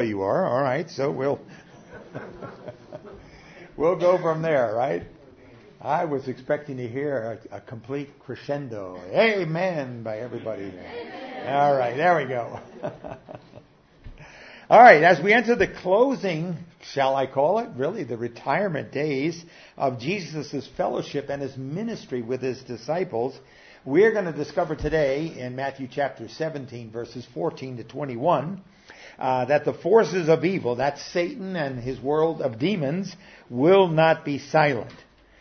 You are, all right, so we'll we'll go from there, right? I was expecting to hear a complete crescendo. Amen by everybody. Amen. All right, there we go. All right, as we enter the closing, shall I call it, really the retirement days of Jesus' fellowship and his ministry with his disciples, we're going to discover today in Matthew chapter 17, verses 14 to 21, that the forces of evil, that's Satan and his world of demons, will not be silent.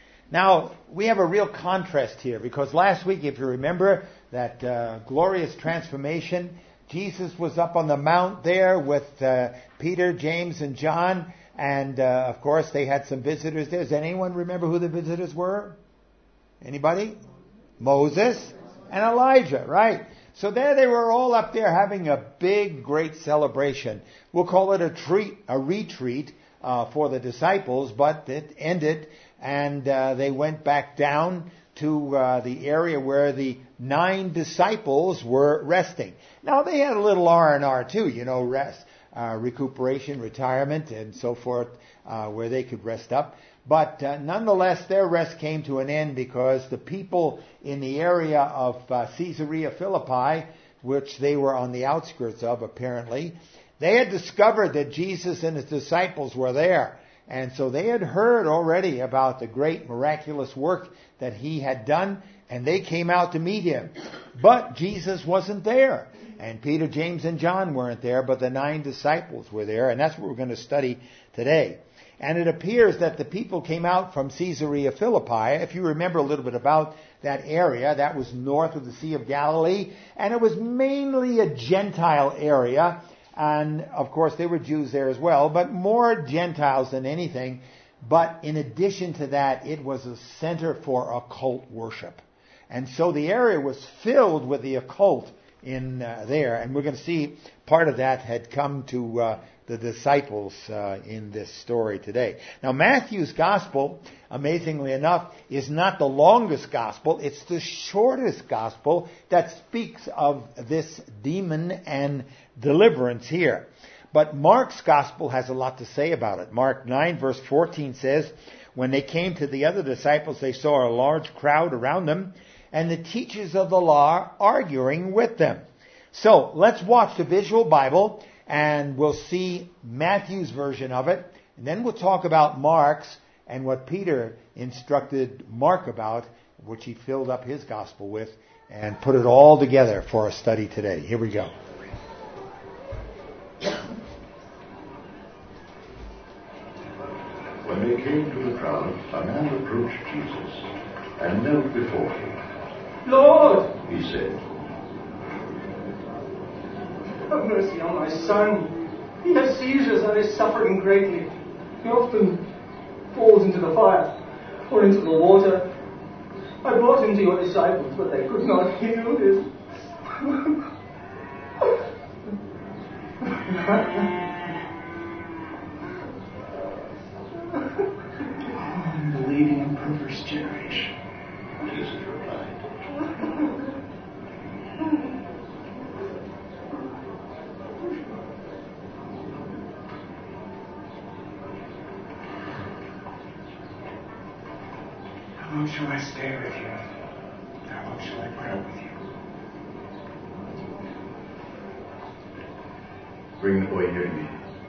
Now, we have a real contrast here, because last week, if you remember, that glorious transformation, Jesus was up on the mount there with Peter, James, and John, and of course they had some visitors there. Does anyone remember who the visitors were? Anybody? Moses and Elijah, right? So there they were all up there having a big, great celebration. We'll call it a retreat for the disciples, but it ended and they went back down to the area where the 9 disciples were resting. Now they had a little R&R too, rest, recuperation, retirement, and so forth, where they could rest up. But nonetheless, their rest came to an end because the people in the area of Caesarea Philippi, which they were on the outskirts of apparently, they had discovered that Jesus and his disciples were there. And so they had heard already about the great miraculous work that he had done, and they came out to meet him. But Jesus wasn't there. And Peter, James, and John weren't there, but the 9 disciples were there, and that's what we're going to study today. And it appears that the people came out from Caesarea Philippi. If you remember a little bit about that area, that was north of the Sea of Galilee, and it was mainly a Gentile area. And, of course, there were Jews there as well, but more Gentiles than anything. But in addition to that, it was a center for occult worship. And so the area was filled with the occult in there. And we're going to see part of that had come to the disciples in this story today. Now, Matthew's gospel, amazingly enough, is not the longest gospel. It's the shortest gospel that speaks of this demon and deliverance here. But Mark's gospel has a lot to say about it. Mark 9 verse 14 says, when they came to the other disciples, they saw a large crowd around them and the teachers of the law arguing with them. So let's watch the visual Bible and we'll see Matthew's version of it. And then we'll talk about Mark's and what Peter instructed Mark about, which he filled up his gospel with, and put it all together for a study today. Here we go. When they came to the crowd, a man approached Jesus and knelt before him. Lord, He said, have mercy on my son. He has seizures and is suffering greatly. He often falls into the fire or into the water. I brought him to your disciples, but they could not heal him. unbelieving and perverse generation. Jesus replied, how long shall I stay with you? How long shall I pray with you? bring the boy here to me.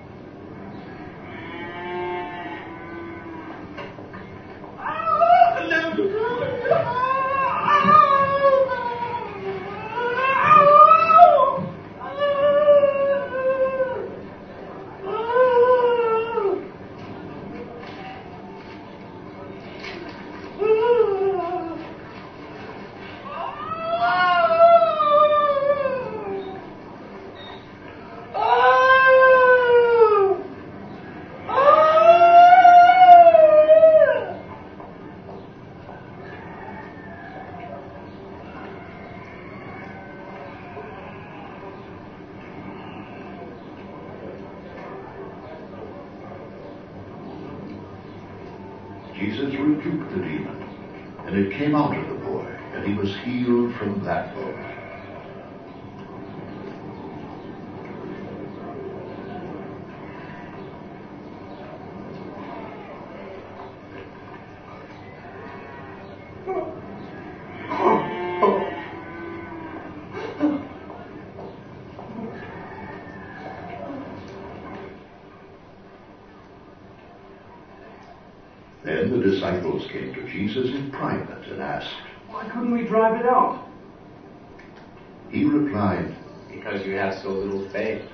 Jesus rebuked the demon, and it came out of the boy, and he was healed from that moment. Then the disciples came to Jesus in private and asked, "Why couldn't we drive it out?" He replied, "Because you have so little faith."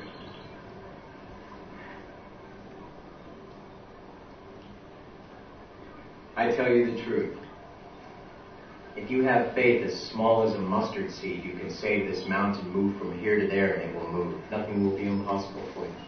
I tell you the truth. If you have faith as small as a mustard seed, you can say to this mountain, "Move from here to there," and it will move. Nothing will be impossible for you.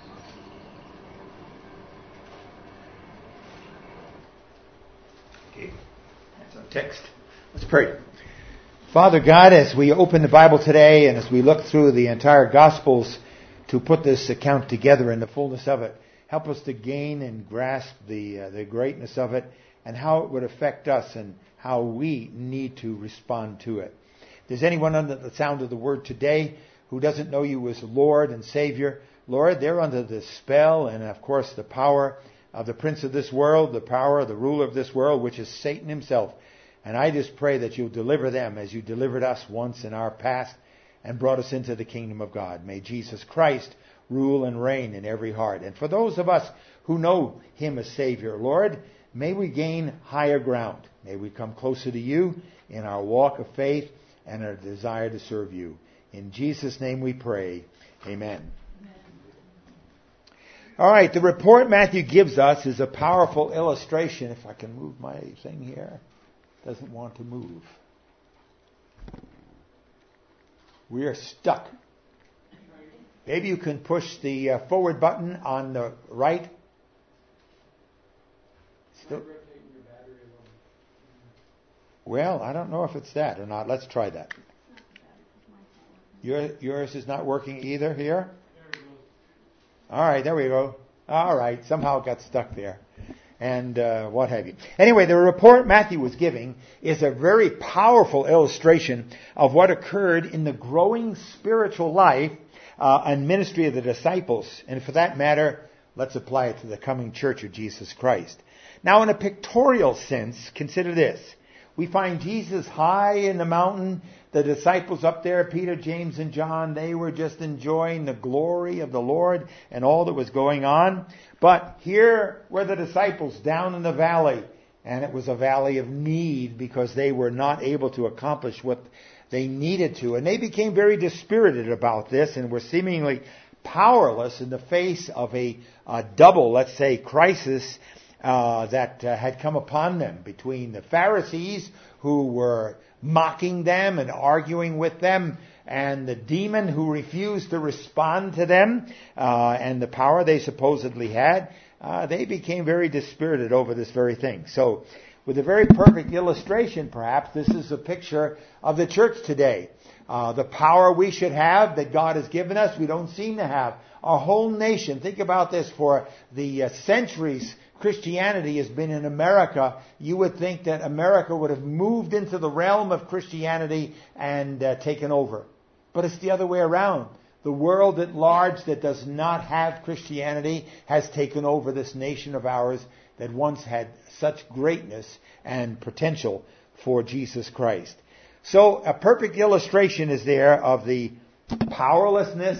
Okay, that's our text. Let's pray. Father God, as we open the Bible today and as we look through the entire Gospels to put this account together in the fullness of it, help us to gain and grasp the greatness of it and how it would affect us and how we need to respond to it. If there's anyone under the sound of the word today who doesn't know you as Lord and Savior, Lord, they're under the spell and, of course, the power of the prince of this world, the power of the ruler of this world, which is Satan himself. And I just pray that you'll deliver them as you delivered us once in our past and brought us into the kingdom of God. May Jesus Christ rule and reign in every heart. And for those of us who know him as Savior, Lord, may we gain higher ground. May we come closer to you in our walk of faith and our desire to serve you. In Jesus' name we pray. Amen. All right, the report Matthew gives us is a powerful illustration. If I can move my thing here. Doesn't want to move. We are stuck. Maybe you can push the forward button on the right. Still. Well, I don't know if it's that or not. Let's try that. Yours is not working either here? All right, there we go. All right, somehow it got stuck there. And what have you. Anyway, the report Matthew was giving is a very powerful illustration of what occurred in the growing spiritual life and ministry of the disciples. And for that matter, let's apply it to the coming church of Jesus Christ. Now, in a pictorial sense, consider this. We find Jesus high in the mountain. The disciples up there, Peter, James, and John, they were just enjoying the glory of the Lord and all that was going on. But here were the disciples down in the valley, and it was a valley of need because they were not able to accomplish what they needed to. And they became very dispirited about this and were seemingly powerless in the face of a double, let's say, crisis that had come upon them between the Pharisees who were mocking them and arguing with them, and the demon who refused to respond to them, and the power they supposedly had. They became very dispirited over this very thing. So, with a very perfect illustration, perhaps, this is a picture of the church today. The power we should have that God has given us, we don't seem to have. Our whole nation, think about this, for the centuries Christianity has been in America, you would think that America would have moved into the realm of Christianity and taken over. But it's the other way around. The world at large that does not have Christianity has taken over this nation of ours that once had such greatness and potential for Jesus Christ. So a perfect illustration is there of the powerlessness,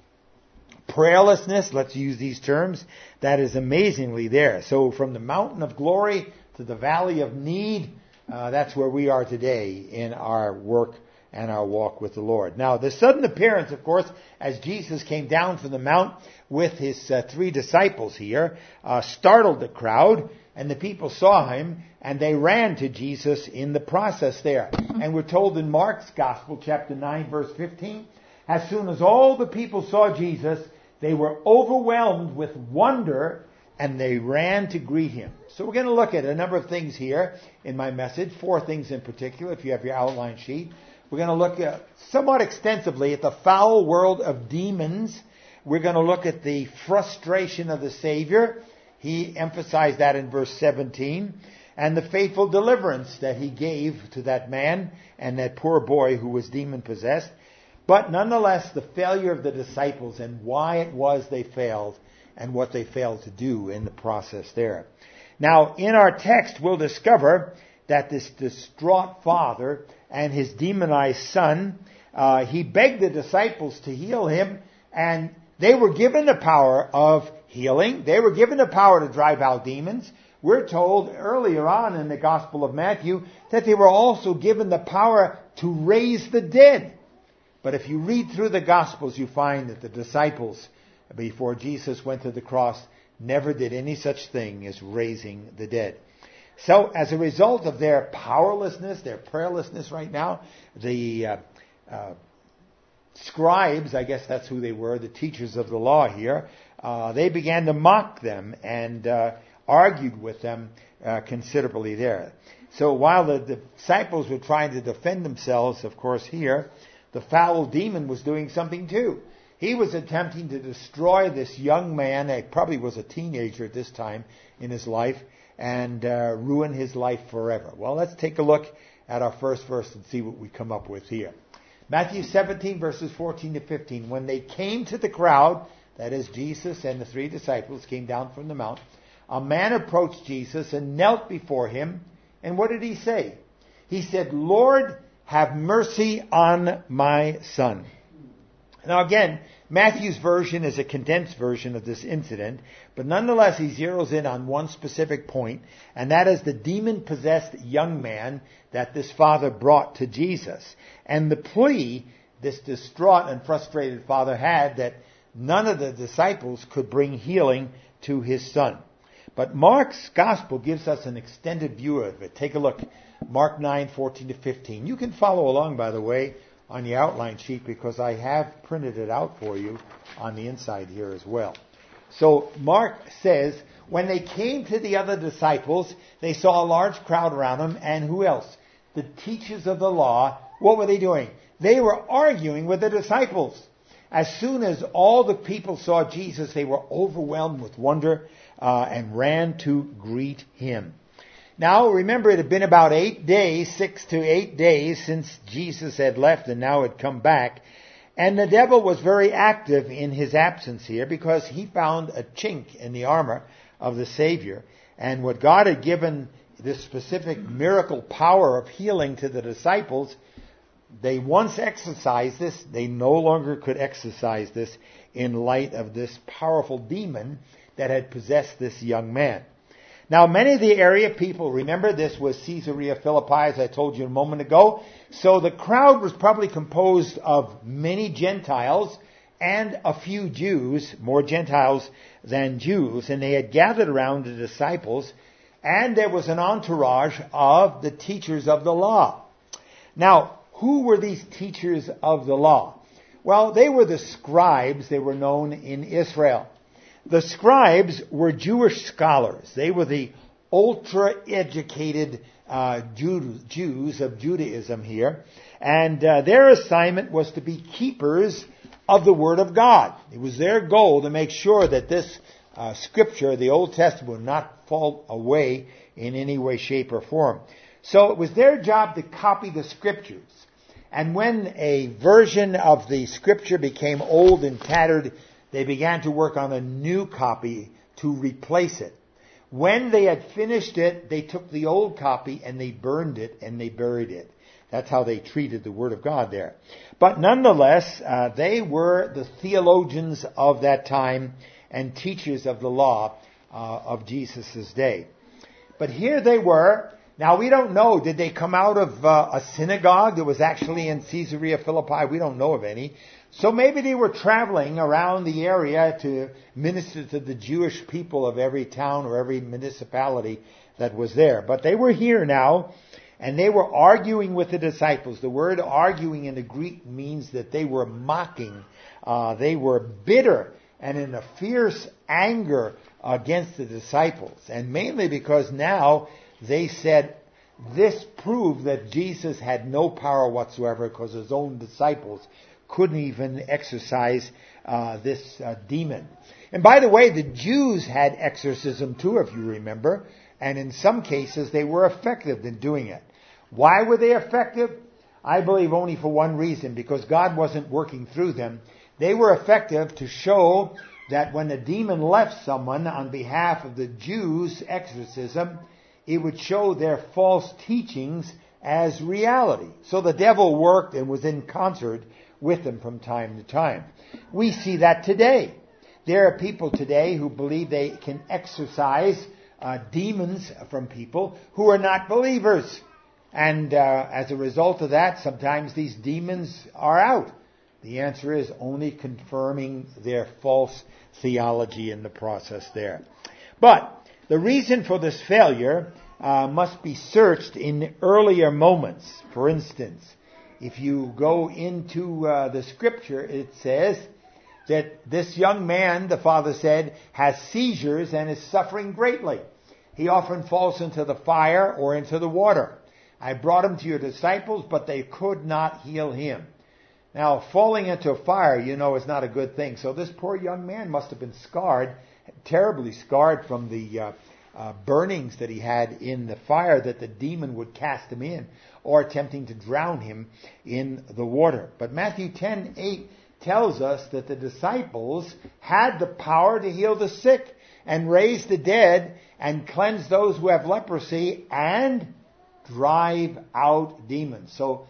prayerlessness, let's use these terms, that is amazingly there. So from the mountain of glory to the valley of need, that's where we are today in our work and our walk with the Lord. Now, the sudden appearance, of course, as Jesus came down from the mount with his 3 disciples here, startled the crowd, and the people saw him, and they ran to Jesus in the process there. And we're told in Mark's Gospel, chapter 9, verse 15, as soon as all the people saw Jesus, they were overwhelmed with wonder, and they ran to greet him. So we're going to look at a number of things here in my message, 4 things in particular, if you have your outline sheet. We're going to look at, somewhat extensively at the foul world of demons. We're going to look at the frustration of the Savior. He emphasized that in verse 17. And the faithful deliverance that he gave to that man and that poor boy who was demon-possessed. But nonetheless, the failure of the disciples and why it was they failed and what they failed to do in the process there. Now, in our text, we'll discover that this distraught father and his demonized son, he begged the disciples to heal him, and they were given the power of healing. They were given the power to drive out demons, We're told earlier on in the Gospel of Matthew that they were also given the power to raise the dead. But if you read through the Gospels, you find that the disciples, before Jesus went to the cross, never did any such thing as raising the dead. So as a result of their powerlessness, their prayerlessness right now, the scribes, I guess that's who they were, the teachers of the law here, they began to mock them and argued with them considerably there. So while the disciples were trying to defend themselves, of course, here, the foul demon was doing something too. He was attempting to destroy this young man, he probably was a teenager at this time in his life, and ruin his life forever. Well, let's take a look at our first verse and see what we come up with here. Matthew 17, verses 14 to 15. When they came to the crowd, that is Jesus and the 3 disciples came down from the mount, a man approached Jesus and knelt before him. And what did he say? He said, "Lord, have mercy on my son." Now again, Matthew's version is a condensed version of this incident, but nonetheless he zeroes in on one specific point, and that is the demon-possessed young man that this father brought to Jesus. And the plea this distraught and frustrated father had that none of the disciples could bring healing to his son. But Mark's gospel gives us an extended view of it. Take a look. Mark 9:14 to 15. You can follow along, by the way, on the outline sheet because I have printed it out for you on the inside here as well. So Mark says, when they came to the other disciples, they saw a large crowd around them, and who else? The teachers of the law. What were they doing? They were arguing with the disciples. As soon as all the people saw Jesus, they were overwhelmed with wonder and ran to greet him. Now, remember, it had been about 8 days, 6 to 8 days since Jesus had left and now had come back. And the devil was very active in his absence here because he found a chink in the armor of the Savior. And what God had given this specific miracle power of healing to the disciples, they once exercised this, they no longer could exercise this in light of this powerful demon that had possessed this young man. Now, many of the area people, remember this was Caesarea Philippi, as I told you a moment ago. So the crowd was probably composed of many Gentiles and a few Jews, more Gentiles than Jews, and they had gathered around the disciples, and there was an entourage of the teachers of the law. Now, who were these teachers of the law? Well, they were the scribes. They were known in Israel. The scribes were Jewish scholars. They were the ultra-educated Jews of Judaism here. And their assignment was to be keepers of the Word of God. It was their goal to make sure that this Scripture, the Old Testament, would not fall away in any way, shape, or form. So it was their job to copy the Scriptures. And when a version of the Scripture became old and tattered, they began to work on a new copy to replace it. When they had finished it, they took the old copy and they burned it and they buried it. That's how they treated the Word of God there. But nonetheless, they were the theologians of that time and teachers of the law of Jesus' day. But here they were. Now, we don't know, did they come out of a synagogue that was actually in Caesarea Philippi? We don't know of any. So maybe they were traveling around the area to minister to the Jewish people of every town or every municipality that was there. But they were here now, and they were arguing with the disciples. The word arguing in the Greek means that they were mocking. They were bitter and in a fierce anger against the disciples. And mainly because now they said this proved that Jesus had no power whatsoever because his own disciples couldn't even exorcise this demon. And by the way, the Jews had exorcism too, if you remember, and in some cases they were effective in doing it. Why were they effective? I believe only for one reason, because God wasn't working through them. They were effective to show that when a demon left someone on behalf of the Jews' exorcism, it would show their false teachings as reality. So the devil worked and was in concert with them from time to time. We see that today. There are people today who believe they can exorcise demons from people who are not believers. And as a result of that, sometimes these demons are out. The answer is only confirming their false theology in the process there. But the reason for this failure must be searched in earlier moments. For instance, if you go into the scripture, it says that this young man, the father said, has seizures and is suffering greatly. He often falls into the fire or into the water. I brought him to your disciples, but they could not heal him. Now, falling into a fire, is not a good thing. So this poor young man must have been scarred, terribly scarred from the burnings that he had in the fire that the demon would cast him in, or attempting to drown him in the water. But Matthew 10:8 tells us that the disciples had the power to heal the sick and raise the dead and cleanse those who have leprosy and drive out demons. So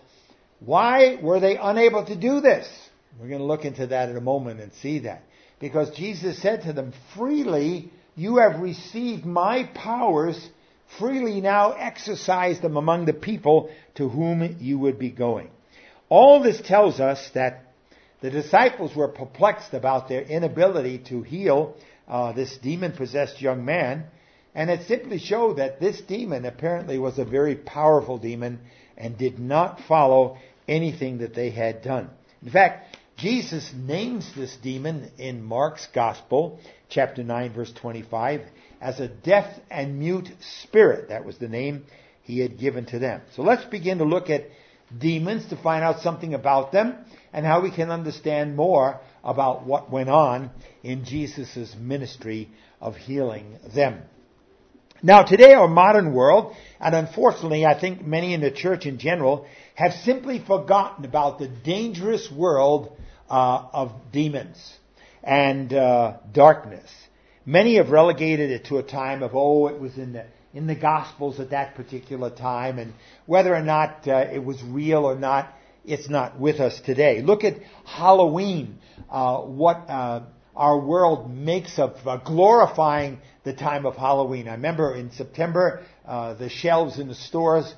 why were they unable to do this? We're going to look into that in a moment and see that. Because Jesus said to them, freely you have received my powers, freely now exercise them among the people to whom you would be going. All this tells us that the disciples were perplexed about their inability to heal this demon-possessed young man. And it simply showed that this demon apparently was a very powerful demon and did not follow anything that they had done. In fact, Jesus names this demon in Mark's Gospel, chapter 9, verse 25, as a deaf and mute spirit. That was the name he had given to them. So let's begin to look at demons to find out something about them and how we can understand more about what went on in Jesus' ministry of healing them. Now, today our modern world, and unfortunately I think many in the church in general, have simply forgotten about the dangerous world of demons and darkness. Many have relegated it to a time of, it was in the Gospels at that particular time, and whether or not it was real or not, it's not with us today. Look at Halloween, what our world makes of glorifying the time of Halloween. I remember in September, the shelves in the stores,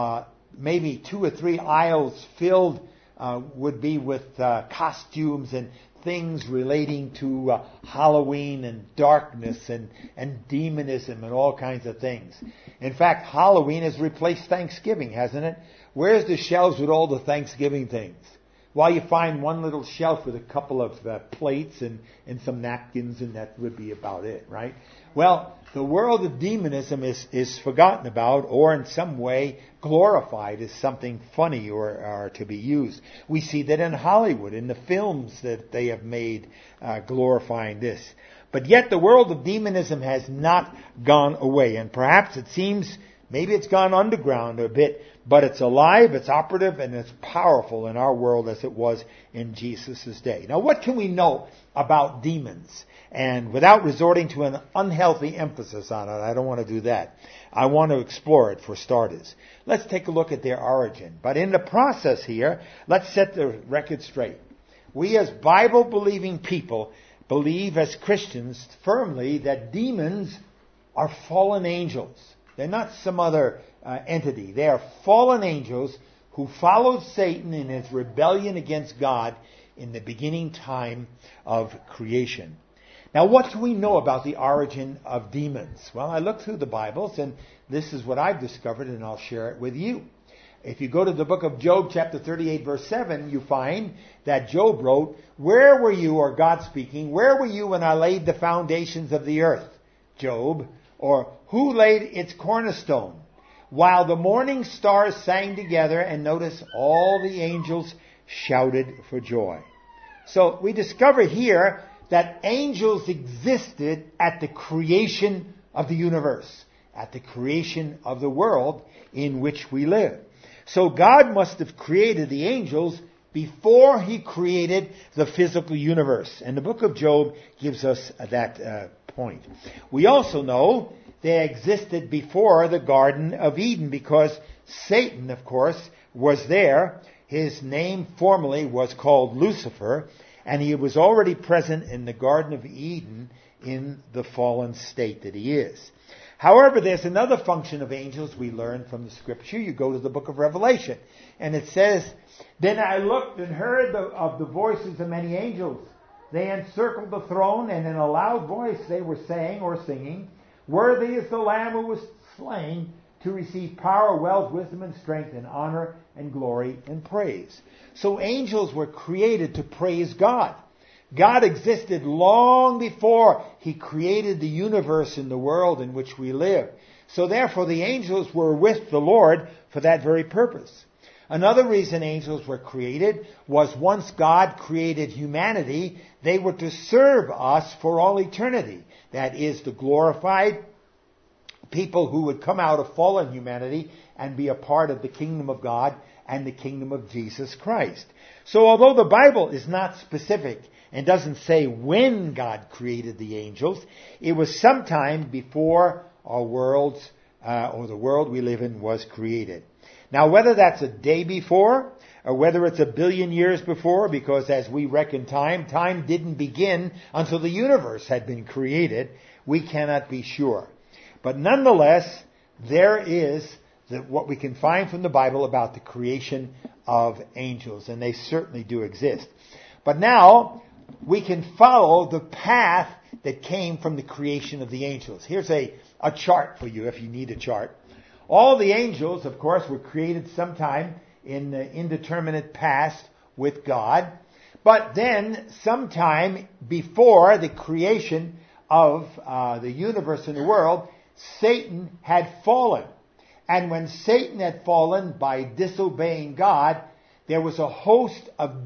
maybe 2 or 3 aisles filled would be with costumes and things relating to Halloween and darkness and demonism and all kinds of things. In fact, Halloween has replaced Thanksgiving, hasn't it? Where's the shelves with all the Thanksgiving things? Well, you find one little shelf with a couple of plates and some napkins, and that would be about it, right? Well, the world of demonism is forgotten about, or in some way glorified as something funny or to be used. We see that in Hollywood, in the films that they have made glorifying this. But yet the world of demonism has not gone away, and perhaps it seems maybe it's gone underground a bit, but it's alive, it's operative, and it's powerful in our world as it was in Jesus' day. Now, what can we know about demons? And without resorting to an unhealthy emphasis on it, I don't want to do that. I want to explore it for starters. Let's take a look at their origin. But in the process here, let's set the record straight. We as Bible-believing people believe as Christians firmly that demons are fallen angels. They're not some other entity. They are fallen angels who followed Satan in his rebellion against God in the beginning time of creation. Now, what do we know about the origin of demons? Well, I looked through the Bibles, and this is what I've discovered, and I'll share it with you. If you go to the book of Job, chapter 38, verse 7, you find that Job wrote, "Where were you," or God speaking, "where were you when I laid the foundations of the earth, Job? Or who laid its cornerstone? While the morning stars sang together," and notice all the angels shouted for joy. So we discover here that angels existed at the creation of the universe, at the creation of the world in which we live. So God must have created the angels before he created the physical universe. And the book of Job gives us that point. We also know they existed before the Garden of Eden because Satan, of course, was there. His name formerly was called Lucifer, and he was already present in the Garden of Eden in the fallen state that he is. However, there's another function of angels we learn from the Scripture. You go to the book of Revelation, and it says, "Then I looked and heard of the voices of many angels. They encircled the throne, and in a loud voice they were saying or singing, 'Worthy is the Lamb who was slain to receive power, wealth, wisdom, and strength, and honor, and glory, and praise.'" So angels were created to praise God. God existed long before He created the universe and the world in which we live. So therefore the angels were with the Lord for that very purpose. Another reason angels were created was once God created humanity, they were to serve us for all eternity. That is, the glorified people who would come out of fallen humanity and be a part of the kingdom of God and the kingdom of Jesus Christ. So although the Bible is not specific and doesn't say when God created the angels, it was sometime before our worlds, or the world we live in, was created. Now, whether that's a day before, or whether it's a billion years before, because as we reckon time didn't begin until the universe had been created, we cannot be sure. But nonetheless, there is what we can find from the Bible about the creation of angels, and they certainly do exist. But now, we can follow the path that came from the creation of the angels. Here's a chart for you if you need a chart. All the angels, of course, were created sometime in the indeterminate past with God. But then, sometime before the creation of the universe and the world, Satan had fallen. And when Satan had fallen by disobeying God, there was a host of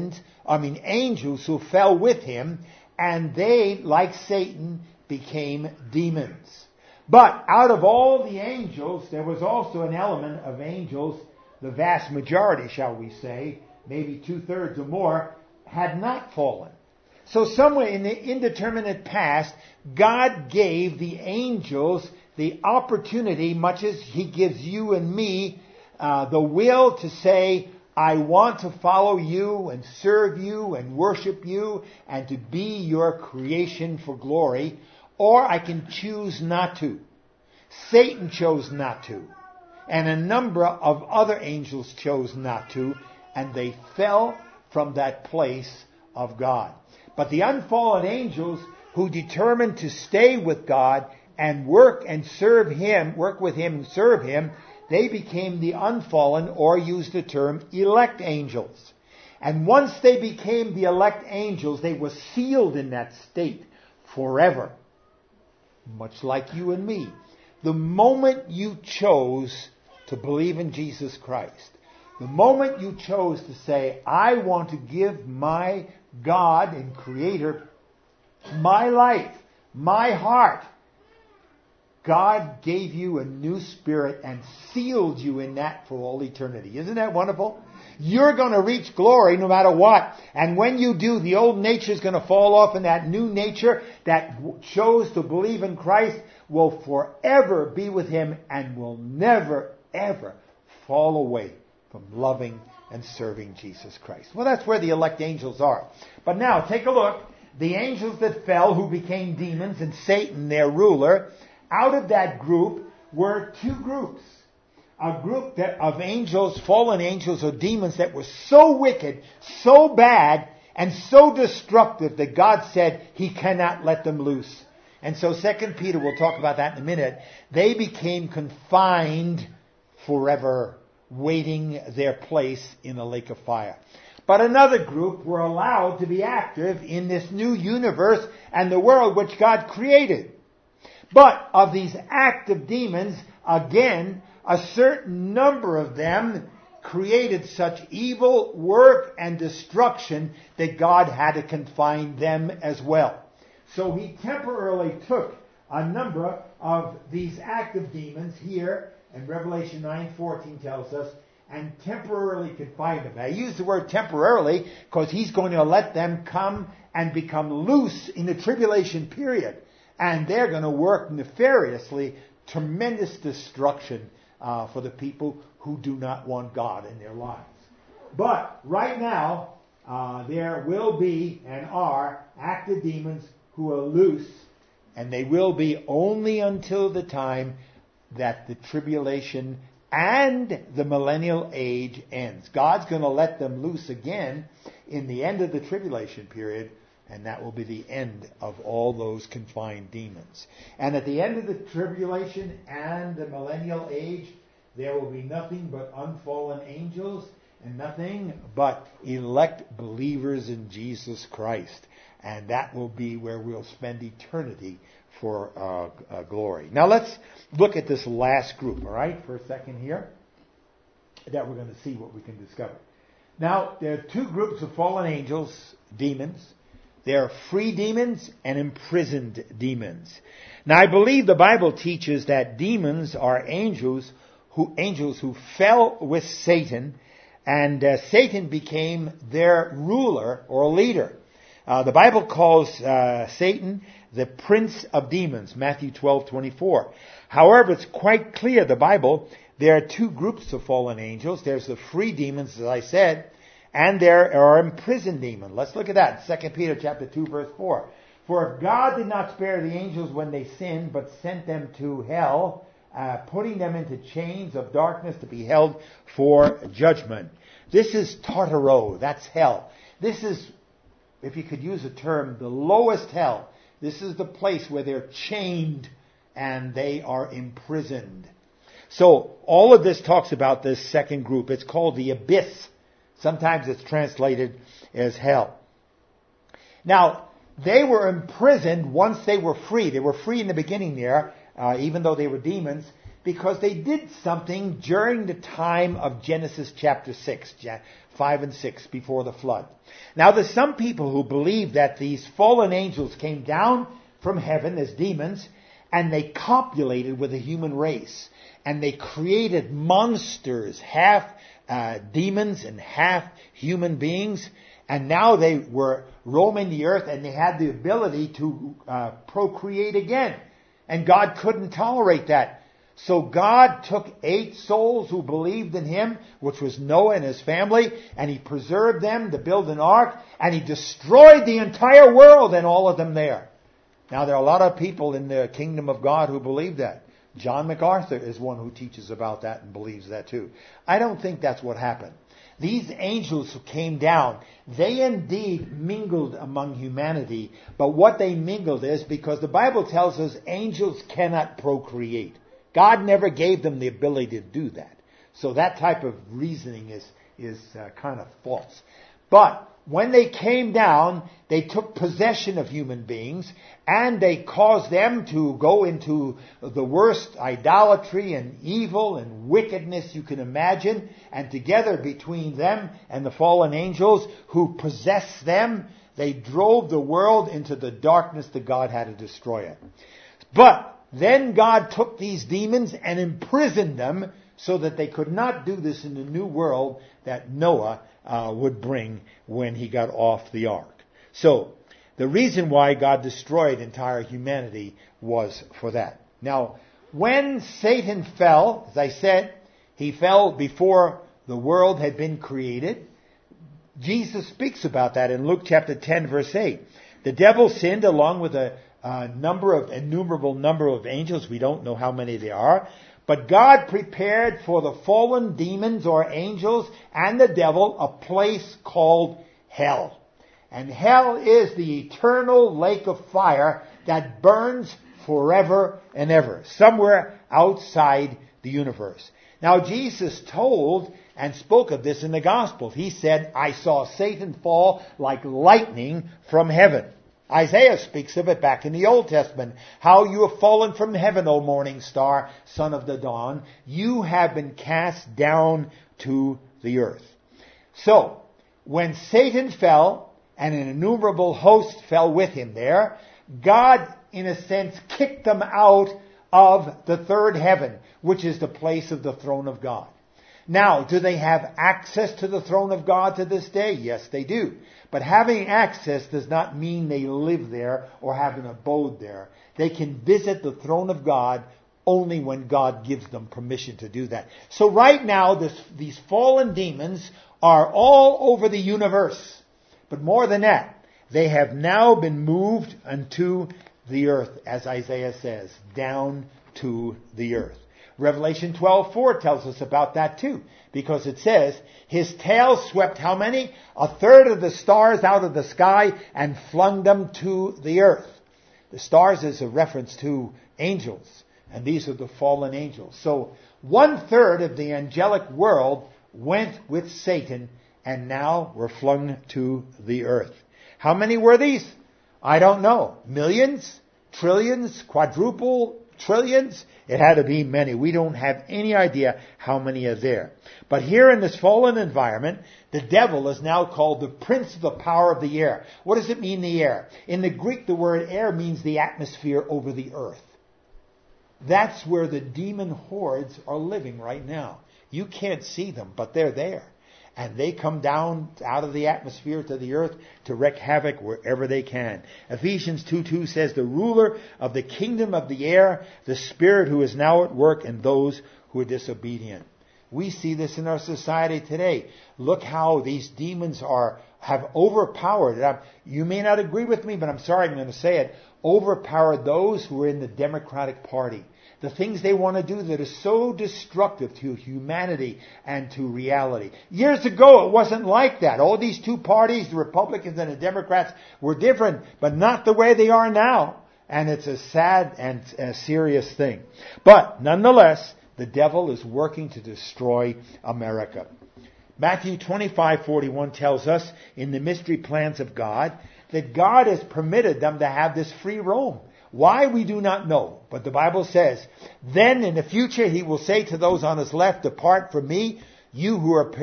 angels who fell with him, and they, like Satan, became demons. But out of all the angels, there was also an element of angels, the vast majority, shall we say, maybe 2/3 or more, had not fallen. So somewhere in the indeterminate past, God gave the angels the opportunity, much as He gives you and me the will to say, "I want to follow you and serve you and worship you and to be your creation for glory," or I can choose not to. Satan chose not to. And a number of other angels chose not to, and they fell from that place of God. But the unfallen angels who determined to stay with God and work with Him and serve Him, they became the unfallen, or use the term elect angels. And once they became the elect angels, they were sealed in that state forever. Much like you and me. The moment you chose to believe in Jesus Christ, the moment you chose to say, "I want to give my God and Creator my life, my heart," God gave you a new spirit and sealed you in that for all eternity. Isn't that wonderful? You're going to reach glory no matter what. And when you do, the old nature is going to fall off, and that new nature that chose to believe in Christ will forever be with Him and will never, ever fall away from loving and serving Jesus Christ. Well, that's where the elect angels are. But now, take a look. The angels that fell, who became demons, and Satan, their ruler, out of that group were two groups. A group of angels, fallen angels or demons, that were so wicked, so bad, and so destructive that God said He cannot let them loose. And so 2 Peter, we'll talk about that in a minute, they became confined forever, waiting their place in the lake of fire. But another group were allowed to be active in this new universe and the world which God created. But of these active demons, again, a certain number of them created such evil work and destruction that God had to confine them as well. So He temporarily took a number of these active demons here, and Revelation 9:14 tells us, and temporarily confined them. Now, I use the word temporarily because He's going to let them come and become loose in the tribulation period. And they're going to work nefariously, tremendous destruction for the people who do not want God in their lives. But right now, there will be and are active demons who are loose And they will be only until the time that the tribulation and the millennial age ends. God's going to let them loose again in the end of the tribulation period, and that will be the end of all those confined demons. And at the end of the tribulation and the millennial age, there will be nothing but unfallen angels and nothing but elect believers in Jesus Christ. And that will be where we'll spend eternity for glory. Now let's look at this last group, all right, for a second here, that we're going to see what we can discover. Now, there are two groups of fallen angels, demons. There are free demons and imprisoned demons. Now, I believe the Bible teaches that demons are angels who fell with Satan, and Satan became their ruler or leader. The Bible calls Satan the prince of demons, Matthew 12:24. However, it's quite clear, the Bible, there are two groups of fallen angels. There's the free demons, as I said, and there are imprisoned demons. Let's look at that. 2 Peter chapter 2, verse 4. For if God did not spare the angels when they sinned, but sent them to hell, putting them into chains of darkness to be held for judgment. This is Tartaro, that's hell. This is, if you could use a term, the lowest hell. This is the place where they're chained and they are imprisoned. So all of this talks about this second group. It's called the abyss. Sometimes it's translated as hell. Now, they were imprisoned once they were free. They were free in the beginning there, even though they were demons, because they did something during the time of Genesis chapter 6, 5 and 6, before the flood. Now, there's some people who believe that these fallen angels came down from heaven as demons, and they copulated with the human race. And they created monsters, half demons and half human beings. And now they were roaming the earth, and they had the ability to procreate again. And God couldn't tolerate that. So God took 8 souls who believed in Him, which was Noah and his family, and He preserved them to build an ark, and He destroyed the entire world and all of them there. Now, there are a lot of people in the kingdom of God who believe that. John MacArthur is one who teaches about that and believes that too. I don't think that's what happened. These angels who came down, they indeed mingled among humanity, but what they mingled is because the Bible tells us angels cannot procreate. God never gave them the ability to do that. So that type of reasoning is kind of false. But when they came down, they took possession of human beings, and they caused them to go into the worst idolatry and evil and wickedness you can imagine. And together between them and the fallen angels who possessed them, they drove the world into the darkness that God had to destroy it. But then God took these demons and imprisoned them so that they could not do this in the new world that Noah would bring when he got off the ark. So, the reason why God destroyed entire humanity was for that. Now, when Satan fell, as I said, he fell before the world had been created. Jesus speaks about that in Luke chapter 10, verse 8. The devil sinned along with a innumerable number of angels. We don't know how many there are. But God prepared for the fallen demons or angels and the devil a place called hell. And hell is the eternal lake of fire that burns forever and ever, somewhere outside the universe. Now, Jesus told and spoke of this in the Gospels. He said, I saw Satan fall like lightning from heaven. Isaiah speaks of it back in the Old Testament. How you have fallen from heaven, O morning star, son of the dawn. You have been cast down to the earth. So, when Satan fell, and an innumerable host fell with him there, God, in a sense, kicked them out of the third heaven, which is the place of the throne of God. Now, do they have access to the throne of God to this day? Yes, they do. But having access does not mean they live there or have an abode there. They can visit the throne of God only when God gives them permission to do that. So right now, these fallen demons are all over the universe. But more than that, they have now been moved into the earth, as Isaiah says, down to the earth. Revelation 12:4 tells us about that too, because it says, his tail swept how many? A third of the stars out of the sky and flung them to the earth. The stars is a reference to angels, and these are the fallen angels. So 1/3 of the angelic world went with Satan and now were flung to the earth. How many were these? I don't know. Millions? Trillions? Quadruple? Trillions? It had to be many. We don't have any idea how many are there. But here in this fallen environment, the devil is now called the prince of the power of the air. What does it mean, the air? In the Greek, the word air means the atmosphere over the earth. That's where the demon hordes are living right now. You can't see them, but they're there. And they come down out of the atmosphere to the earth to wreak havoc wherever they can. Ephesians 2:2 says, the ruler of the kingdom of the air, the spirit who is now at work in those who are disobedient. We see this in our society today. Look how these demons have overpowered. You may not agree with me, but I'm sorry, I'm going to say it. Overpowered those who are in the Democratic Party. The things they want to do that are so destructive to humanity and to reality. Years ago, it wasn't like that. All these two parties, the Republicans and the Democrats, were different, but not the way they are now. And it's a sad and a serious thing. But nonetheless, the devil is working to destroy America. Matthew 25:41 tells us in the mystery plans of God that God has permitted them to have this free roam. Why, we do not know. But the Bible says, then in the future he will say to those on his left, depart from me, you who are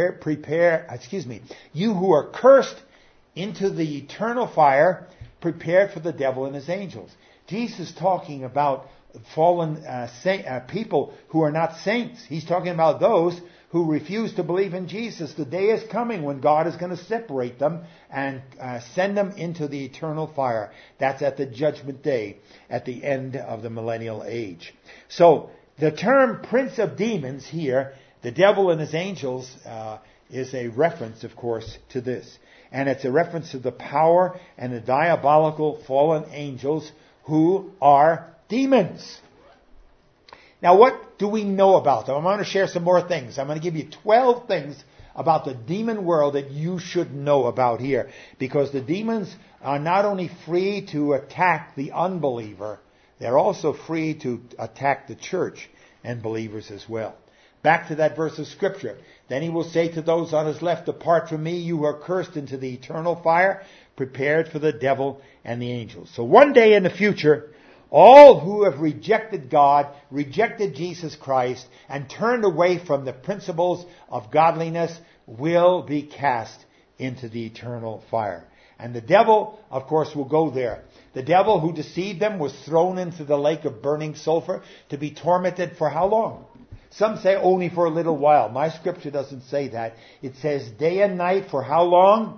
you who are cursed into the eternal fire, prepared for the devil and his angels. Jesus is talking about fallen people who are not saints. He's talking about those who refuse to believe in Jesus. The day is coming when God is going to separate them and send them into the eternal fire. That's at the judgment day, at the end of the millennial age. So the term prince of demons here, the devil and his angels, is a reference, of course, to this. And it's a reference to the power and the diabolical fallen angels who are demons. Now, what do we know about them? I'm going to share some more things. I'm going to give you 12 things about the demon world that you should know about here. Because the demons are not only free to attack the unbeliever, they're also free to attack the church and believers as well. Back to that verse of Scripture. Then he will say to those on his left, depart from me, you who are cursed, into the eternal fire, prepared for the devil and the angels. So one day in the future, all who have rejected God, rejected Jesus Christ, and turned away from the principles of godliness will be cast into the eternal fire. And the devil, of course, will go there. The devil who deceived them was thrown into the lake of burning sulfur to be tormented for how long? Some say only for a little while. My scripture doesn't say that. It says day and night for how long?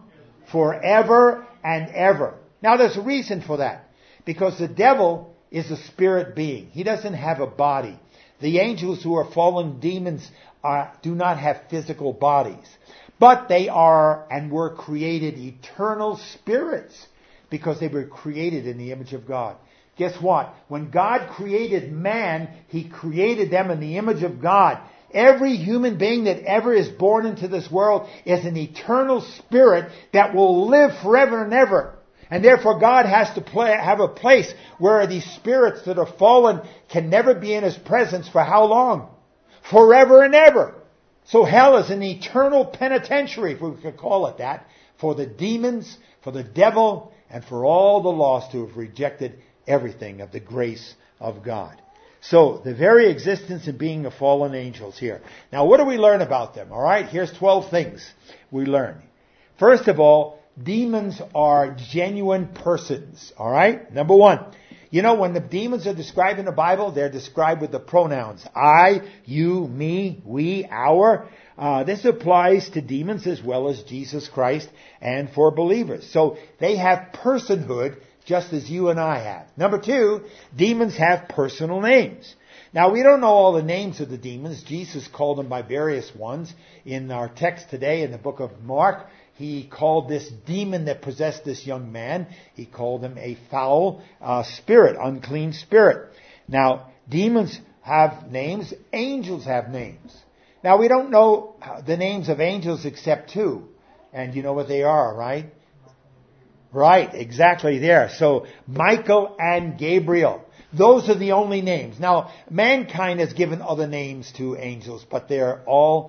Forever and ever. Now there's a reason for that. Because the devil is a spirit being. He doesn't have a body. The angels who are fallen demons do not have physical bodies. But they are and were created eternal spirits because they were created in the image of God. Guess what? When God created man, He created them in the image of God. Every human being that ever is born into this world is an eternal spirit that will live forever and ever. And therefore God has to have a place where these spirits that are fallen can never be in His presence for how long? Forever and ever. So hell is an eternal penitentiary, if we could call it that, for the demons, for the devil, and for all the lost who have rejected everything of the grace of God. So the very existence and being of fallen angels here. Now what do we learn about them? All right, here's 12 things we learn. First of all, demons are genuine persons. All right? Number one, you know, when the demons are described in the Bible, they're described with the pronouns I, you, me, we, our. This applies to demons as well as Jesus Christ and for believers. So they have personhood just as you and I have. Number two, demons have personal names. Now, we don't know all the names of the demons. Jesus called them by various ones. In our text today in the book of Mark, he called this demon that possessed this young man, he called him a foul spirit, unclean spirit. Now, demons have names, angels have names. Now, we don't know the names of angels except two. And you know what they are, right? Right, exactly there. So, Michael and Gabriel. Those are the only names. Now, mankind has given other names to angels, but they're all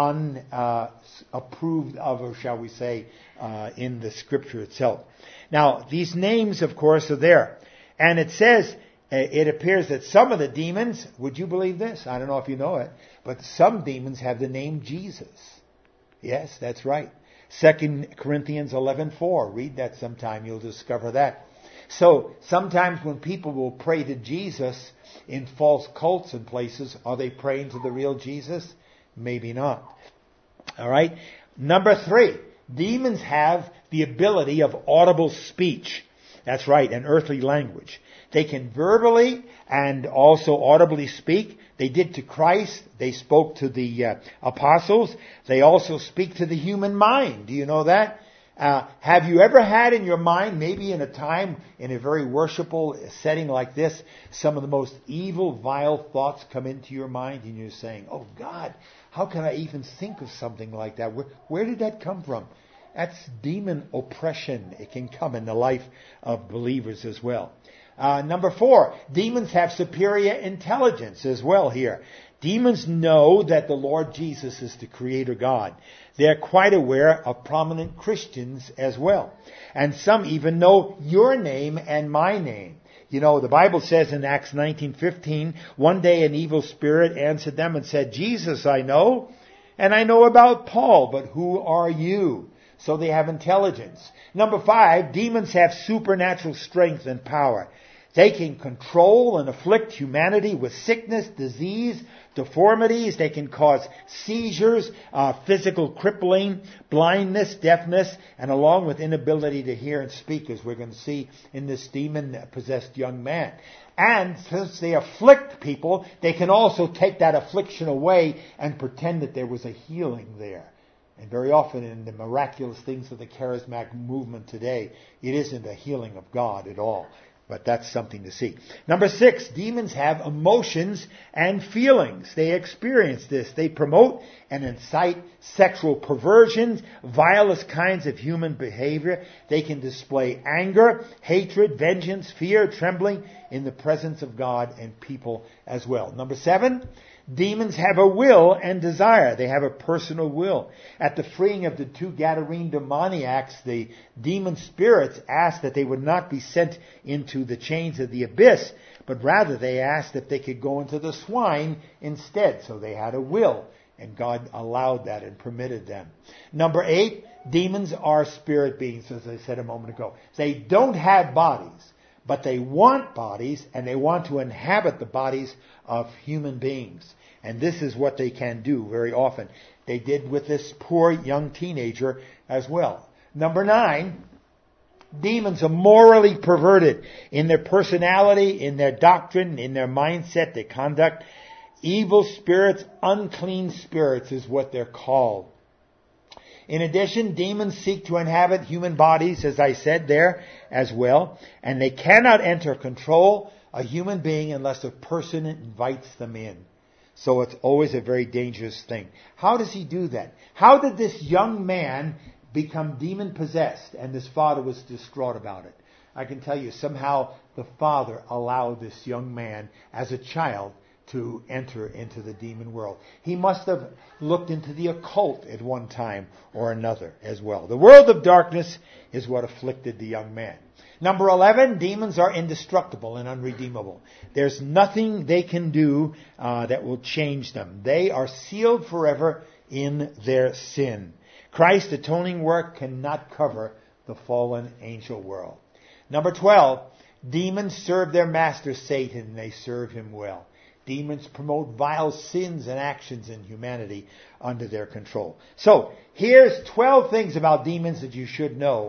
unapproved of, or shall we say, in the scripture itself. Now, these names, of course, are there. And it says, it appears that some of the demons, would you believe this? I don't know if you know it, but some demons have the name Jesus. Yes, that's right. 2 Corinthians 11:4. Read that sometime, you'll discover that. So, sometimes when people will pray to Jesus in false cults and places, are they praying to the real Jesus? Maybe not. Alright? Number 3. Demons have the ability of audible speech. That's right, an earthly language. They can verbally and also audibly speak. They did to Christ. They spoke to the apostles. They also speak to the human mind. Do you know that? Have you ever had in your mind, maybe in a time, in a very worshipful setting like this, some of the most evil, vile thoughts come into your mind and you're saying, oh God, how can I even think of something like that? Where did that come from? That's demon oppression. It can come in the life of believers as well. Number 4, demons have superior intelligence as well here. Demons know that the Lord Jesus is the Creator God. They're quite aware of prominent Christians as well. And some even know your name and my name. You know, the Bible says in Acts 19:15, one day an evil spirit answered them and said, Jesus I know, and I know about Paul, but who are you? So they have intelligence. Number 5, demons have supernatural strength and power. They can control and afflict humanity with sickness, disease, deformities. They can cause seizures, physical crippling, blindness, deafness, and along with inability to hear and speak, as we're going to see in this demon-possessed young man. And since they afflict people, they can also take that affliction away and pretend that there was a healing there. And very often in the miraculous things of the charismatic movement today, it isn't a healing of God at all. But that's something to see. Number 6, demons have emotions and feelings. They experience this. They promote and incite sexual perversions, vilest kinds of human behavior. They can display anger, hatred, vengeance, fear, trembling in the presence of God and people as well. Number 7, demons have a will and desire. They have a personal will. At the freeing of the 2 Gadarene demoniacs, the demon spirits asked that they would not be sent into the chains of the abyss, but rather they asked if they could go into the swine instead. So they had a will, and God allowed that and permitted them. Number 8, demons are spirit beings, as I said a moment ago. They don't have bodies, but they want bodies, and they want to inhabit the bodies of human beings. And this is what they can do very often. They did with this poor young teenager as well. Number 9, demons are morally perverted in their personality, in their doctrine, in their mindset, their conduct. Evil spirits, unclean spirits is what they're called. In addition, demons seek to inhabit human bodies, as I said there as well, and they cannot enter control a human being unless a person invites them in. So it's always a very dangerous thing. How does he do that? How did this young man become demon-possessed and his father was distraught about it? I can tell you, somehow the father allowed this young man as a child to enter into the demon world. He must have looked into the occult at one time or another as well. The world of darkness is what afflicted the young man. Number 11, demons are indestructible and unredeemable. There's nothing they can do that will change them. They are sealed forever in their sin. Christ's atoning work cannot cover the fallen angel world. Number 12, demons serve their master Satan, and they serve him well. Demons promote vile sins and actions in humanity under their control. So, here's 12 things about demons that you should know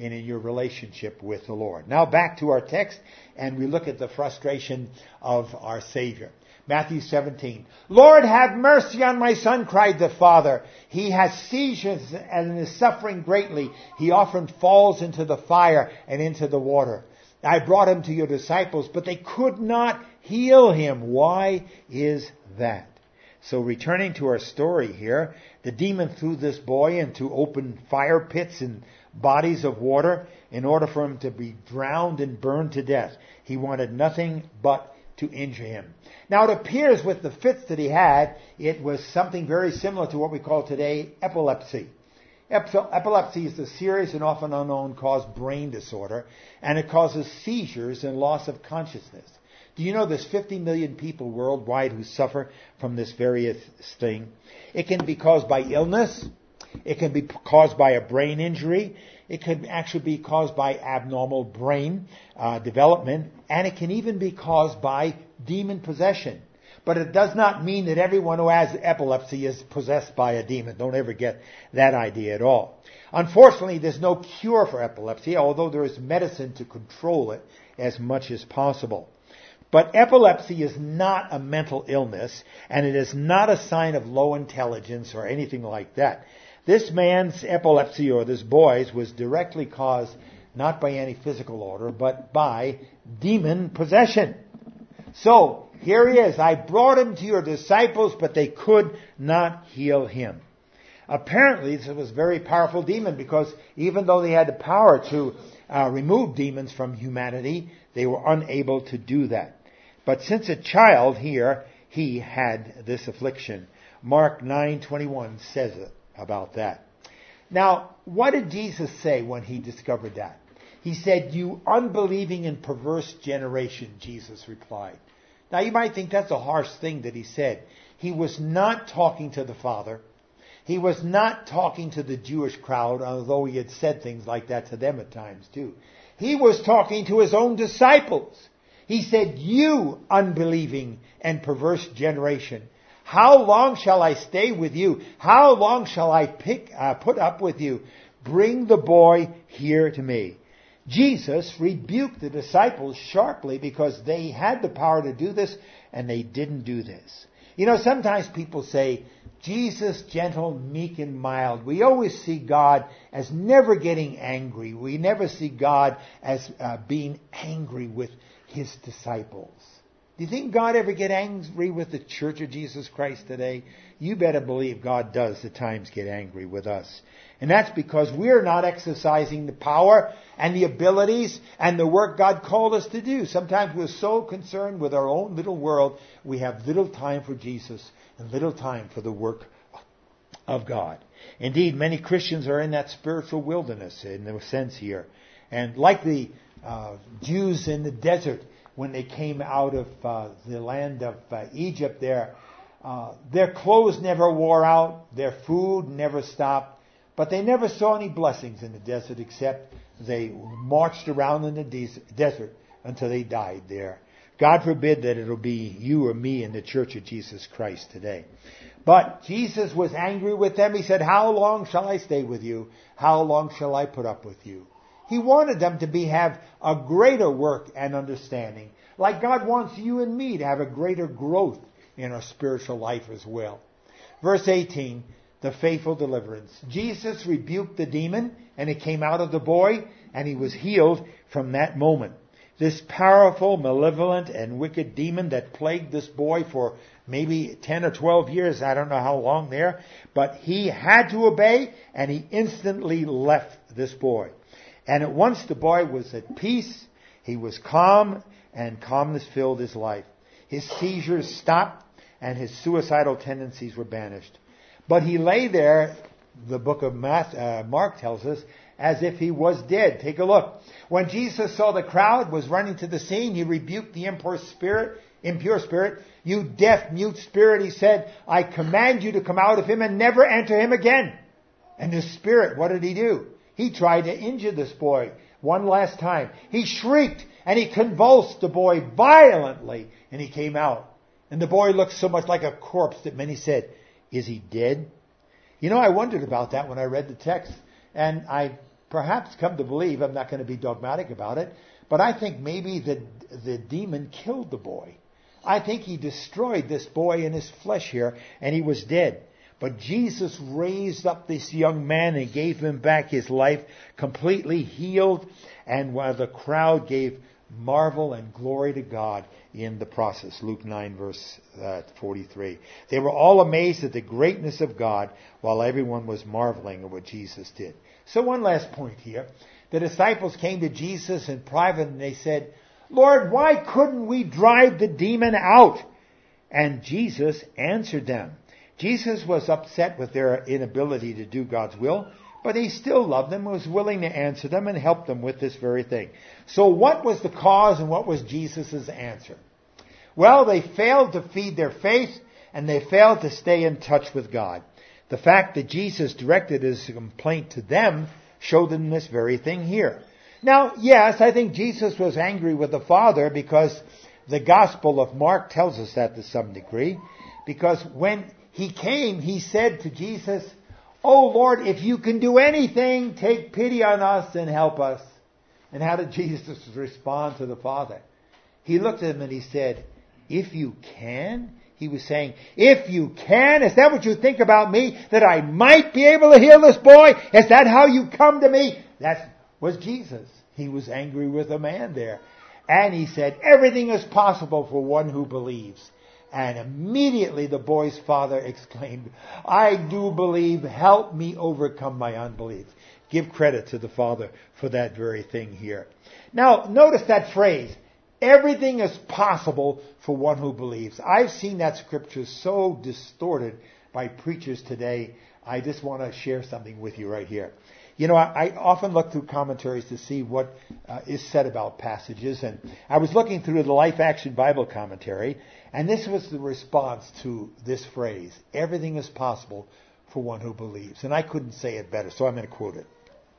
and in your relationship with the Lord. Now back to our text, and we look at the frustration of our Savior. Matthew 17. Lord, have mercy on my son, cried the father. He has seizures and is suffering greatly. He often falls into the fire and into the water. I brought him to your disciples, but they could not heal him. Why is that? So returning to our story here, the demon threw this boy into open fire pits and bodies of water in order for him to be drowned and burned to death. He wanted nothing but to injure him. Now it appears with the fits that he had, it was something very similar to what we call today epilepsy. Epilepsy is a serious and often unknown cause brain disorder, and it causes seizures and loss of consciousness. Do you know there's 50 million people worldwide who suffer from this various thing? It can be caused by illness. It can be caused by a brain injury. It can actually be caused by abnormal brain development. And it can even be caused by demon possession. But it does not mean that everyone who has epilepsy is possessed by a demon. Don't ever get that idea at all. Unfortunately, there's no cure for epilepsy, although there is medicine to control it as much as possible. But epilepsy is not a mental illness, and it is not a sign of low intelligence or anything like that. This man's epilepsy, or this boy's, was directly caused not by any physical order, but by demon possession. So, here he is. I brought him to your disciples, but they could not heal him. Apparently, this was a very powerful demon, because even though they had the power to remove demons from humanity, they were unable to do that. But since a child here, he had this affliction. Mark 9:21 says it about that. Now, what did Jesus say when he discovered that? He said, "You unbelieving and perverse generation," Jesus replied. Now, you might think that's a harsh thing that he said. He was not talking to the Father. He was not talking to the Jewish crowd, although he had said things like that to them at times too. He was talking to his own disciples. He said, "You unbelieving and perverse generation, how long shall I stay with you? How long shall I put up with you? Bring the boy here to me." Jesus rebuked the disciples sharply because they had the power to do this and they didn't do this. You know, sometimes people say, Jesus, gentle, meek, and mild. We always see God as never getting angry. We never see God as being angry with his disciples. Do you think God ever get angry with the Church of Jesus Christ today? You better believe God does at times get angry with us. And that's because we're not exercising the power and the abilities and the work God called us to do. Sometimes we're so concerned with our own little world, we have little time for Jesus and little time for the work of God. Indeed, many Christians are in that spiritual wilderness in a sense here. And like the Jews in the desert, when they came out of the land of Egypt there, their clothes never wore out, their food never stopped, but they never saw any blessings in the desert except they marched around in the desert until they died there. God forbid that it'll be you or me in the Church of Jesus Christ today. But Jesus was angry with them. He said, "How long shall I stay with you? How long shall I put up with you?" He wanted them to have a greater work and understanding, like God wants you and me to have a greater growth in our spiritual life as well. Verse 18, the faithful deliverance. Jesus rebuked the demon, and it came out of the boy, and he was healed from that moment. This powerful, malevolent, and wicked demon that plagued this boy for maybe 10 or 12 years, I don't know how long there, but he had to obey, and he instantly left this boy. And at once the boy was at peace, he was calm, and calmness filled his life. His seizures stopped, and his suicidal tendencies were banished. But he lay there, the book of Mark tells us, as if he was dead. Take a look. When Jesus saw the crowd was running to the scene, he rebuked the impure spirit. "You deaf, mute spirit," he said, "I command you to come out of him and never enter him again." And the spirit, what did he do? He tried to injure this boy one last time. He shrieked and he convulsed the boy violently, and he came out. And the boy looked so much like a corpse that many said, "Is he dead?" You know, I wondered about that when I read the text, and I perhaps come to believe, I'm not going to be dogmatic about it, but I think maybe the demon killed the boy. I think he destroyed this boy in his flesh here, and he was dead. But Jesus raised up this young man and gave him back his life, completely healed, and while the crowd gave marvel and glory to God in the process. Luke 9 verse 43. They were all amazed at the greatness of God while everyone was marveling at what Jesus did. So one last point here. The disciples came to Jesus in private and they said, Lord, why couldn't we drive the demon out? And Jesus answered them. Jesus was upset with their inability to do God's will, but he still loved them and was willing to answer them and help them with this very thing. So what was the cause and what was Jesus' answer? Well, they failed to feed their faith and they failed to stay in touch with God. The fact that Jesus directed his complaint to them showed them this very thing here. Now, yes, I think Jesus was angry with the Father because the Gospel of Mark tells us that to some degree. Because when he came, he said to Jesus, Oh Lord, if you can do anything, take pity on us and help us. And how did Jesus respond to the Father? He looked at him and he said, if you can? He was saying, if you can, is that what you think about me? That I might be able to heal this boy? Is that how you come to me? That was Jesus. He was angry with a man there. And he said, everything is possible for one who believes. And immediately the boy's father exclaimed, I do believe, help me overcome my unbelief. Give credit to the Father for that very thing here. Now, notice that phrase, everything is possible for one who believes. I've seen that scripture so distorted by preachers today, I just want to share something with you right here. You know, I often look through commentaries to see what is said about passages, and I was looking through the Life Action Bible commentary, and this was the response to this phrase, everything is possible for one who believes. And I couldn't say it better, so I'm going to quote it.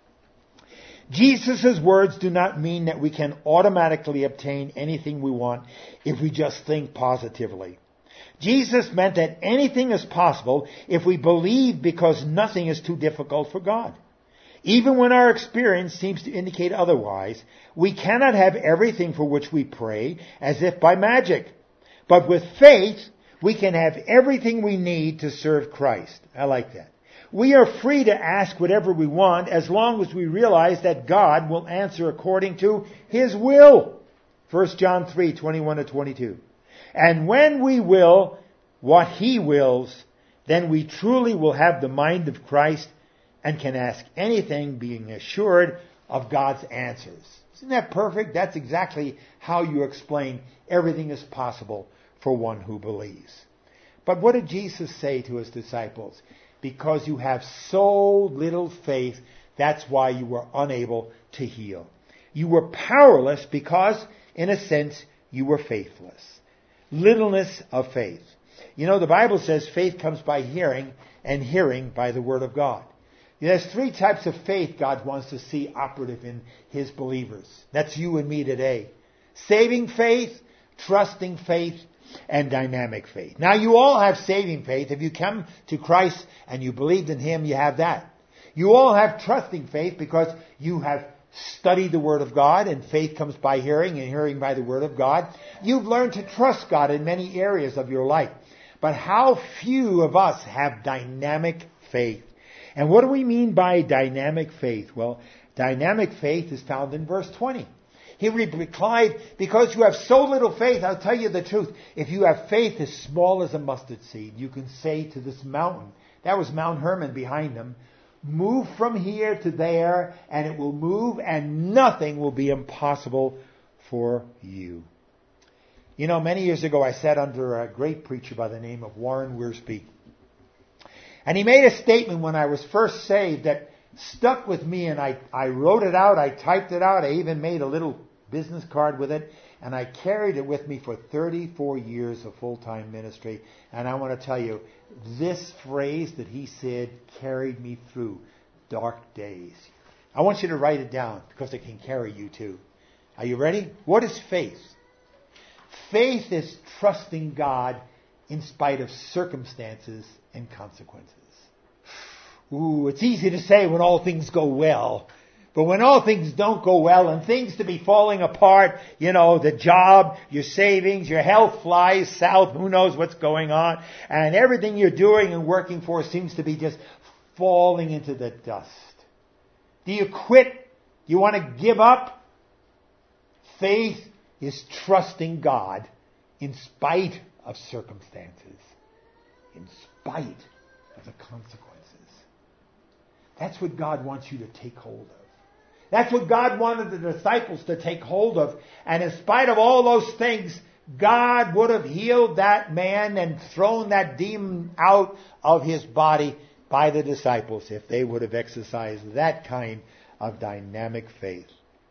Jesus' words do not mean that we can automatically obtain anything we want if we just think positively. Jesus meant that anything is possible if we believe because nothing is too difficult for God. Even when our experience seems to indicate otherwise, we cannot have everything for which we pray as if by magic. But with faith, we can have everything we need to serve Christ. I like that. We are free to ask whatever we want as long as we realize that God will answer according to His will. 1 John 3:21-22. And when we will what He wills, then we truly will have the mind of Christ and can ask anything being assured of God's answers. Isn't that perfect? That's exactly how you explain everything is possible for one who believes. But what did Jesus say to His disciples? Because you have so little faith, that's why you were unable to heal. You were powerless because, in a sense, you were faithless. Littleness of faith. You know, the Bible says faith comes by hearing, and hearing by the Word of God. There's three types of faith God wants to see operative in His believers. That's you and me today. Saving faith, trusting faith, and dynamic faith. Now you all have saving faith. If you come to Christ and you believed in Him, you have that. You all have trusting faith because you have studied the Word of God, and faith comes by hearing and hearing by the Word of God. You've learned to trust God in many areas of your life. But how few of us have dynamic faith? And what do we mean by dynamic faith? Well, dynamic faith is found in verse 20. He replied, because you have so little faith, I'll tell you the truth. If you have faith as small as a mustard seed, you can say to this mountain, that was Mount Hermon behind them, move from here to there, and it will move, and nothing will be impossible for you. You know, many years ago I sat under a great preacher by the name of Warren Wiersbe. And he made a statement when I was first saved that stuck with me, and I wrote it out, I typed it out, I even made a little business card with it, and I carried it with me for 34 years of full-time ministry. And I want to tell you, this phrase that he said carried me through dark days. I want you to write it down because it can carry you too. Are you ready? What is faith? Faith is trusting God in spite of circumstances and consequences. Ooh, it's easy to say when all things go well. But when all things don't go well and things to be falling apart, the job, your savings, your health flies south, who knows what's going on, and everything you're doing and working for seems to be just falling into the dust. Do you quit? You want to give up? Faith is trusting God in spite of circumstances, in spite of the consequences. That's what God wants you to take hold of. That's what God wanted the disciples to take hold of. And in spite of all those things, God would have healed that man and thrown that demon out of his body by the disciples if they would have exercised that kind of dynamic faith.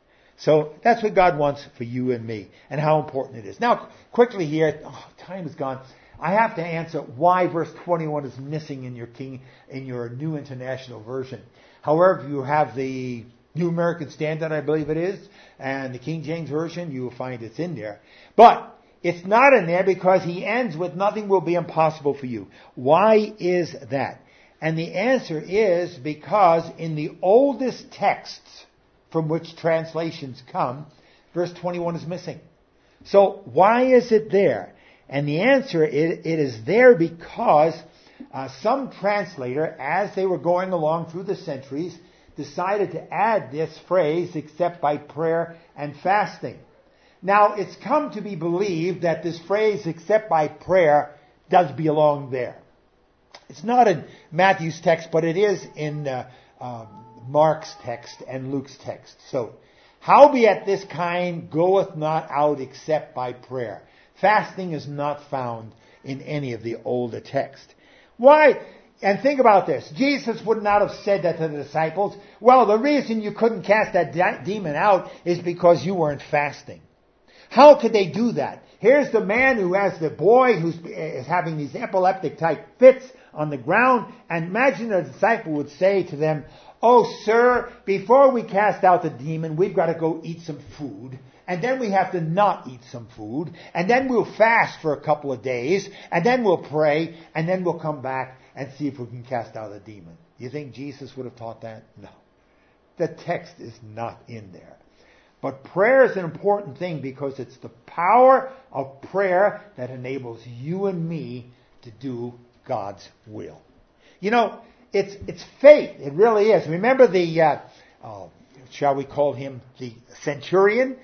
So that's what God wants for you and me, and how important it is. Now, quickly here, time is gone. I have to answer why verse 21 is missing in your New International Version. However, you have the New American Standard, I believe it is, and the King James Version, you will find it's in there. But it's not in there because he ends with nothing will be impossible for you. Why is that? And the answer is because in the oldest texts from which translations come, verse 21 is missing. So why is it there? And the answer, it is there because some translator, as they were going along through the centuries, decided to add this phrase, except by prayer and fasting. Now, it's come to be believed that this phrase, except by prayer, does belong there. It's not in Matthew's text, but it is in Mark's text and Luke's text. So, howbeit this kind goeth not out except by prayer. Fasting is not found in any of the older texts. Why? And think about this. Jesus would not have said that to the disciples. Well, the reason you couldn't cast that demon out is because you weren't fasting. How could they do that? Here's the man who has the boy who is having these epileptic type fits on the ground. And imagine a disciple would say to them, "Oh, sir, before we cast out the demon, we've got to go eat some food. And then we have to not eat some food. And then we'll fast for a couple of days. And then we'll pray. And then we'll come back and see if we can cast out a demon." You think Jesus would have taught that? No. The text is not in there. But prayer is an important thing because it's the power of prayer that enables you and me to do God's will. It's faith. It really is. Remember shall we call him the centurion?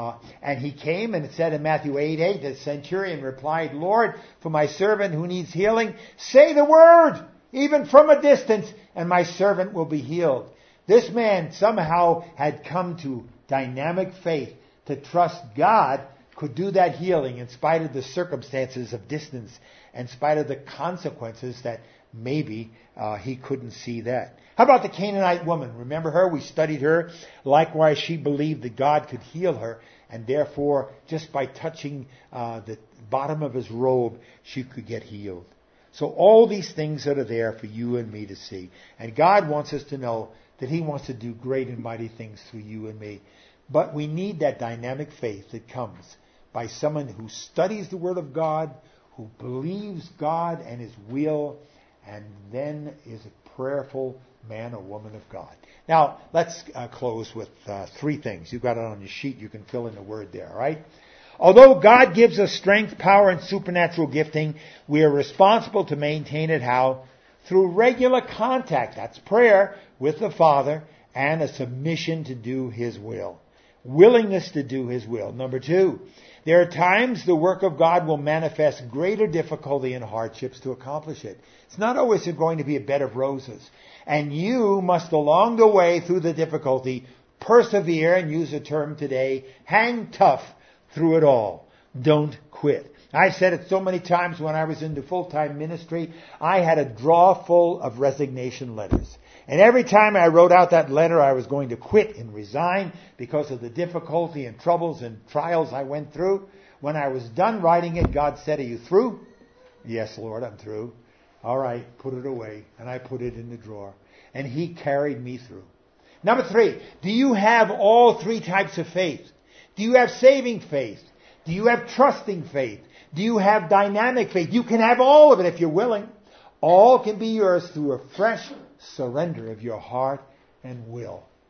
And he came and it said in Matthew 8:8, the centurion replied, "Lord, for my servant who needs healing, say the word, even from a distance, and my servant will be healed." This man somehow had come to dynamic faith to trust God could do that healing in spite of the circumstances of distance, in spite of the consequences that maybe he couldn't see that. How about the Canaanite woman? Remember her? We studied her. Likewise, she believed that God could heal her, and therefore, just by touching the bottom of his robe, she could get healed. So all these things that are there for you and me to see. And God wants us to know that he wants to do great and mighty things through you and me. But we need that dynamic faith that comes by someone who studies the Word of God, who believes God and his will, and then is a prayerful man or woman of God. Now, let's close with three things. You've got it on your sheet. You can fill in the word there, all right? Although God gives us strength, power, and supernatural gifting, we are responsible to maintain it how? Through regular contact, that's prayer, with the Father, and a submission to do his will. Willingness to do his will. Number two, there are times the work of God will manifest greater difficulty and hardships to accomplish it. It's not always going to be a bed of roses. And you must, along the way through the difficulty, persevere, and use a term today, hang tough through it all. Don't quit. I've said it so many times when I was into full-time ministry, I had a drawer full of resignation letters. And every time I wrote out that letter, I was going to quit and resign because of the difficulty and troubles and trials I went through. When I was done writing it, God said, "Are you through?" "Yes, Lord, I'm through." "All right, put it away." And I put it in the drawer. And he carried me through. Number three, do you have all three types of faith? Do you have saving faith? Do you have trusting faith? Do you have dynamic faith? You can have all of it if you're willing. All can be yours through a fresh surrender of your heart and will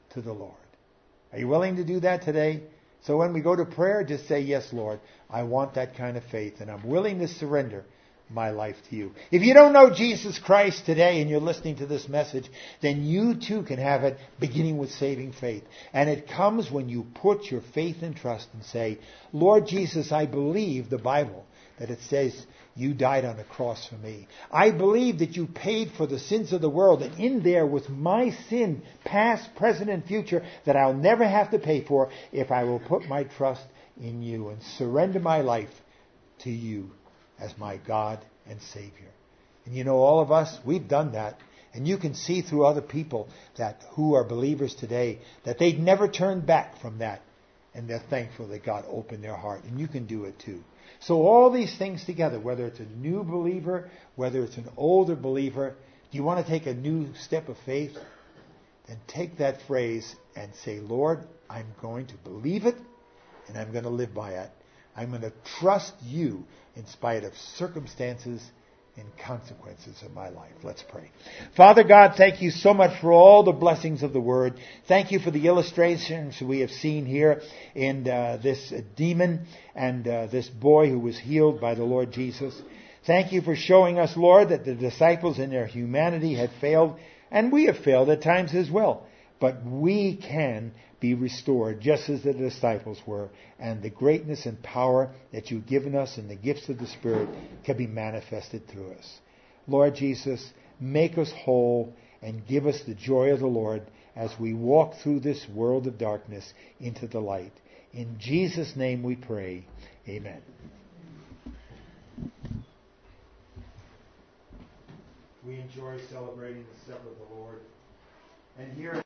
to the Lord. Are you willing to do that today? So when we go to prayer, just say, yes, Lord, I want that kind of faith, and I'm willing to surrender my life to you. If you don't know Jesus Christ today and you're listening to this message, then you too can have it beginning with saving faith. And it comes when you put your faith and trust and say, Lord Jesus, I believe the Bible, that it says you died on a cross for me. I believe that you paid for the sins of the world, and in there was my sin, past, present, and future, that I'll never have to pay for if I will put my trust in you and surrender my life to you as my God and Savior. And you know, all of us, we've done that. And you can see through other people that who are believers today that they'd never turned back from that. And they're thankful that God opened their heart. And you can do it too. So all these things together, whether it's a new believer, whether it's an older believer, do you want to take a new step of faith? Then take that phrase and say, Lord, I'm going to believe it and I'm going to live by it. I'm going to trust you in spite of circumstances and consequences of my life. Let's pray. Father God, thank you so much for all the blessings of the Word. Thank you for the illustrations we have seen here in this demon and this boy who was healed by the Lord Jesus. Thank you for showing us, Lord, that the disciples in their humanity had failed, and we have failed at times as well. But we can be restored just as the disciples were, and the greatness and power that you've given us and the gifts of the Spirit can be manifested through us. Lord Jesus, make us whole and give us the joy of the Lord as we walk through this world of darkness into the light. In Jesus' name we pray. Amen. We enjoy celebrating the supper of the Lord. And here